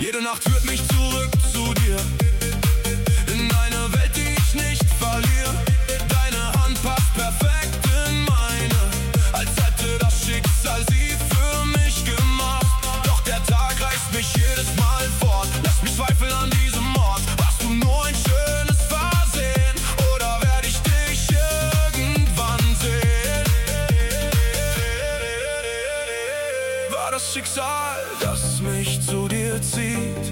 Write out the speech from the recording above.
Jede Nacht führt mich zurück zu dir, in eine Welt, die ich nicht verliere. Deine Hand passt perfekt in meine, als hätte das Schicksal sie für mich gemacht. Doch der Tag reißt mich jedes Mal fort, lass mich zweifeln an diesem Ort. Warst du nur ein schönes Versehen, oder werde ich dich irgendwann sehen? War das Schicksal, das mich zu dir zieht?